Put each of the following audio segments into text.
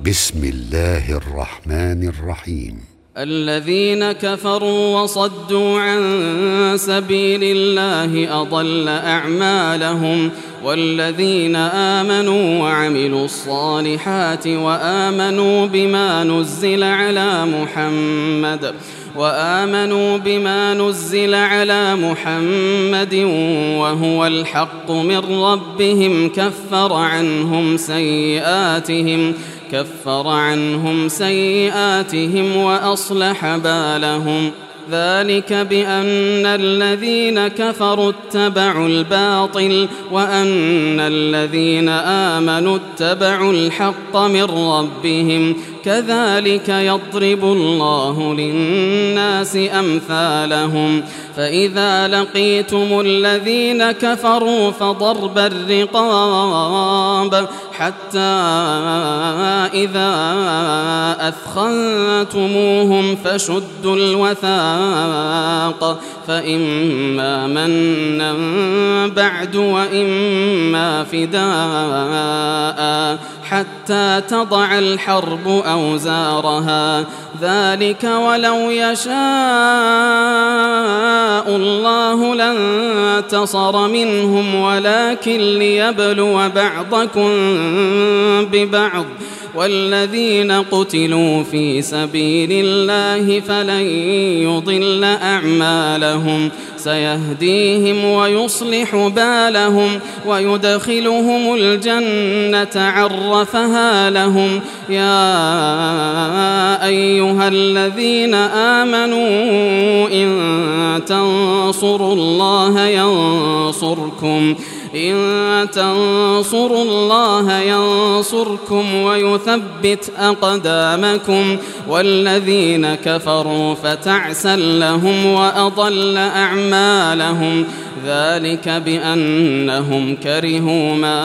بسم الله الرحمن الرحيم. الذين كفروا وصدوا عن سبيل الله أضل أعمالهم، والذين آمنوا وعملوا الصالحات وآمنوا بما نزل على محمد وهو الحق من ربهم كفر عنهم سيئاتهم وأصلح بالهم. ذلك بأن الذين كفروا اتبعوا الباطل وأن الذين آمنوا اتبعوا الحق من ربهم، كذلك يضرب الله للناس أمثالهم. فإذا لقيتم الذين كفروا فضرب الرقاب حتى إذا أثخنتموهم فشدوا الوثاق، فإما منا بعد وإما فداء حتى تضع الحرب أوزارها. ذلك ولو يشاء الله لانتصر منهم ولكن ليبلو بعضكم ببعض، والذين قتلوا في سبيل الله فلن يضل أعمالهم، سيهديهم ويصلح بالهم ويدخلهم الجنة عرفها لهم. يا أيها الذين آمنوا إن تنصروا الله ينصركم ويثبت أقدامكم، والذين كفروا فتعسا لهم وأضل أعمالهم. ذلك بأنهم كرهوا ما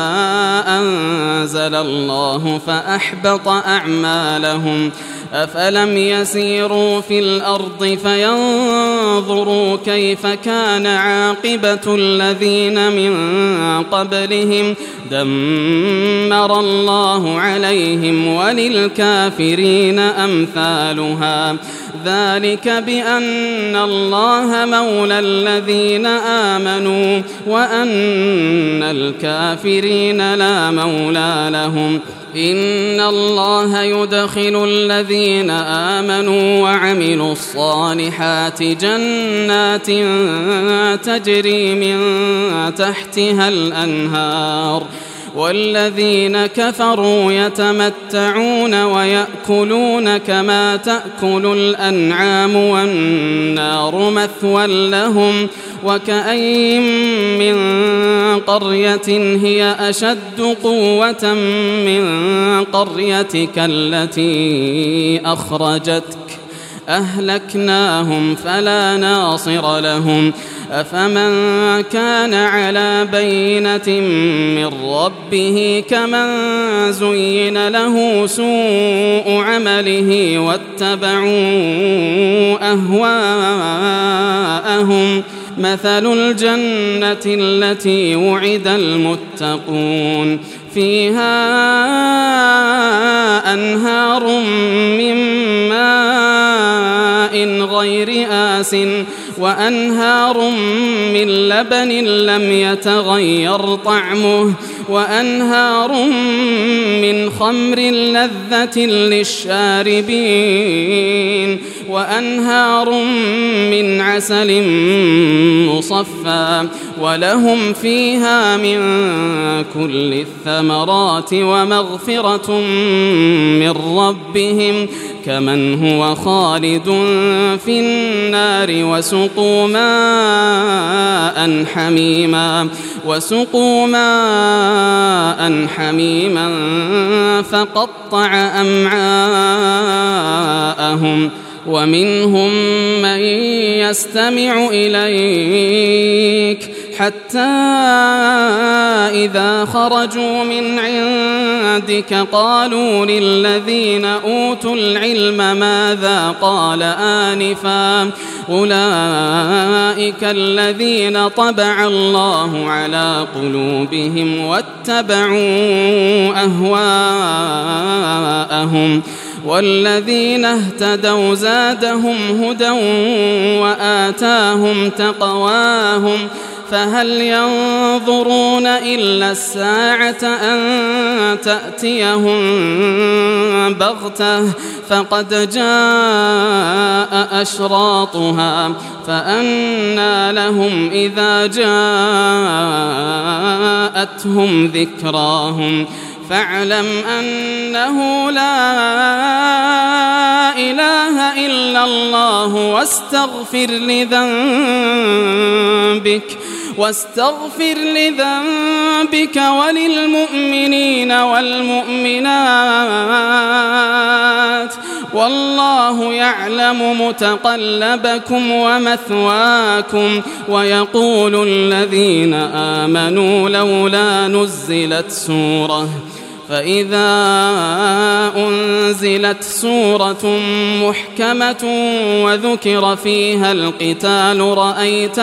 أنزل الله فأحبط أعمالهم. أفلم يسيروا في الأرض فينظروا كيف كان عاقبة الذين من قبلهم، دمر الله عليهم وللكافرين أمثالها. ذلك بأن الله مولى الذين آمنوا وأن الكافرين لا مولى لهم. إن الله يدخل الذين آمنوا وعملوا الصالحات جنات تجري من تحتها الأنهار، والذين كفروا يتمتعون ويأكلون كما تأكل الأنعام والنار مثوى لهم. وكأين من قرية هي أشد قوة من قريتك التي أخرجتك أهلكناهم فلا ناصر لهم. أفمن كان على بينة من ربه كمن زين له سوء عمله واتبعوا أهواءهم. مثل الجنة التي وعد المتقون فيها أنهار من ماء غير آسٍ وأنهار من لبن لم يتغير طعمه وأنهار من خمر لذة للشاربين وأنهار من عسل مصفى ولهم فيها من كل الثمرات ومغفرة من ربهم كمن هو خالد في النار وسقوا ماء حميما فقطع أمعاءهم. ومنهم من يستمع إليك حتى إذا خرجوا من عندك قالوا للذين أوتوا العلم ماذا قال آنفا أولئك الذين طبع الله على قلوبهم واتبعوا أهواءهم جاءهم والذين اهتدوا زادهم هدى وآتاهم تقواهم فهل ينظرون إلا الساعة أن تأتيهم بغتة فقد جاء أشراطها فأنى لهم إذا جاءتهم ذكراهم فاعلم أنه لا إله إلا الله واستغفر لذنبك وللمؤمنين والمؤمنات والله يعلم متقلبكم ومثواكم. ويقول الذين آمنوا لولا نزلت سورة فإذا أنزلت سورة محكمة وذكر فيها القتال رأيت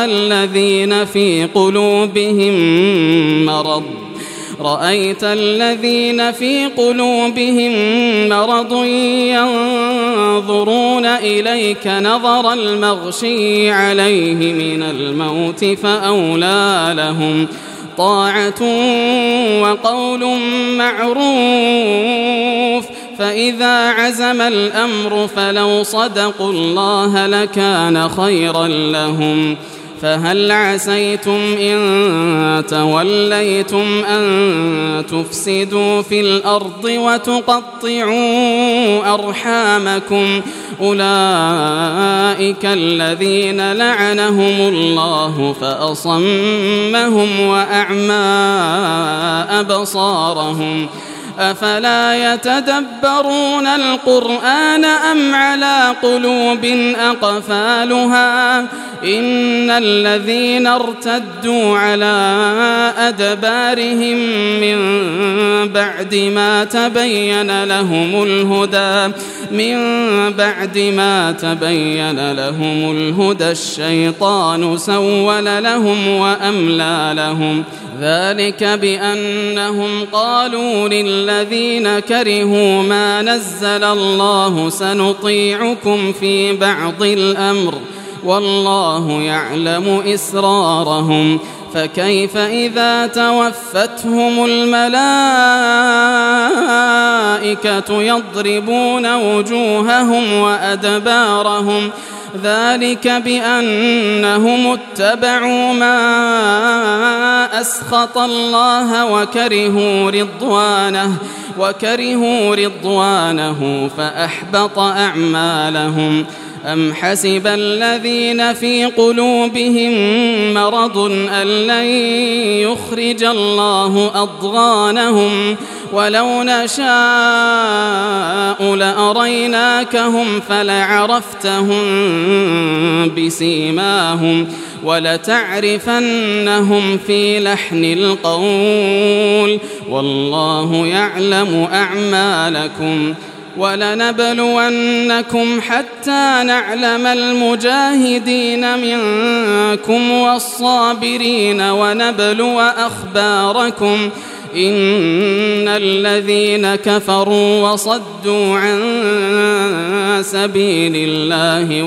الذين في قلوبهم مرض ينظرون إليك نظر المغشي عليه من الموت فأولى لهم طاعة وقول معروف فإذا عزم الأمر فلو صدقوا الله لكان خيرا لهم. فهل عسيتم إن توليتم أن تفسدوا في الأرض وتقطعوا أرحامكم أولئك الذين لعنهم الله فأصمهم وأعمى أبصارهم أفلا يتدبرون القرآن أم على قلوب أقفالها إن الذين ارتدوا على أدبارهم من بعد ما تبين لهم الهدى الشيطان سول لهم وأملى لهم ذلك بأنهم قالوا للذين كرهوا ما نزل الله سنطيعكم في بعض الأمر والله يعلم إسرارهم فكيف إذا توفتهم الملائكة يضربون وجوههم وأدبارهم ذلك بأنهم اتبعوا ما أسخط الله وكرهوا رضوانه فأحبط أعمالهم. أم حسب الذين في قلوبهم مرض أن لن يخرج الله أضغانهم ولو نشاء لأريناكهم فلعرفتهم بسيماهم ولتعرفنهم في لحن القول والله يعلم أعمالكم. ولنبلونكم حتى نعلم المجاهدين منكم والصابرين ونبلو أخباركم إن الذين كفروا وصدوا عن سبيل الله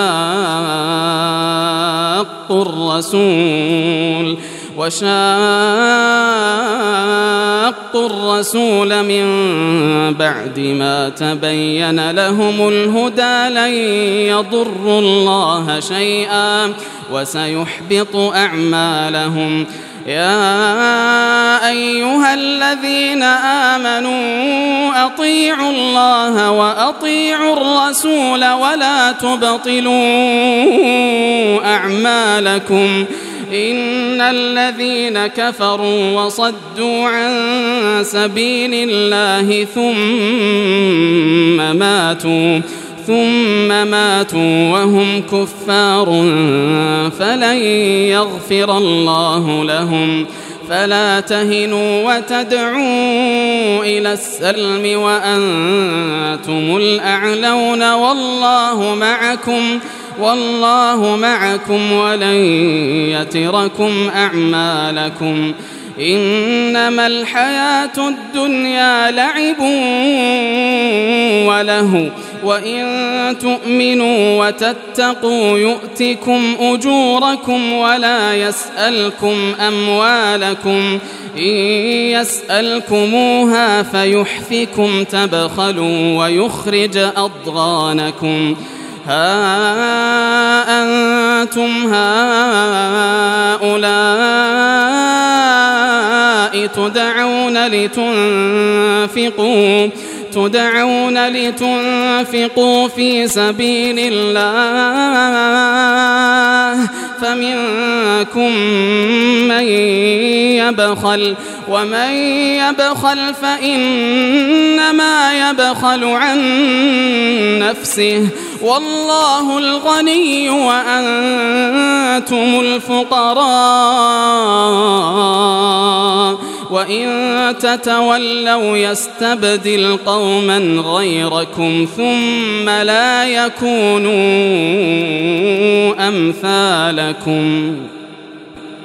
وشاقوا الرسول من بعد ما تبين لهم الهدى لن يضروا الله شيئا وسيحبط أعمالهم. يا أيها الذين آمنوا أطيعوا الله وأطيعوا الرسول ولا تبطلوا أعمالكم إن الذين كفروا وصدوا عن سبيل الله ثم ماتوا وهم كفار فلن يغفر الله لهم. فلا تهنوا وتدعوا إلى السلم وأنتم الأعلون والله معكم ولن يتركم أعمالكم. إنما الحياة الدنيا لعب وله وإن تؤمنوا وتتقوا يؤتكم أجوركم ولا يسألكم أموالكم إن يسألكموها فيحفكم تبخلوا ويخرج أضغانكم ها أنتم هؤلاء تدعون لتنفقوا في سبيل الله فمنكم من يبخل ومن يبخل فإنما يبخل عن نفسه والله الغني وأنتم الفقراء وإن تتولوا يستبدل قوما غيركم ثم لا يكونوا أمثالكم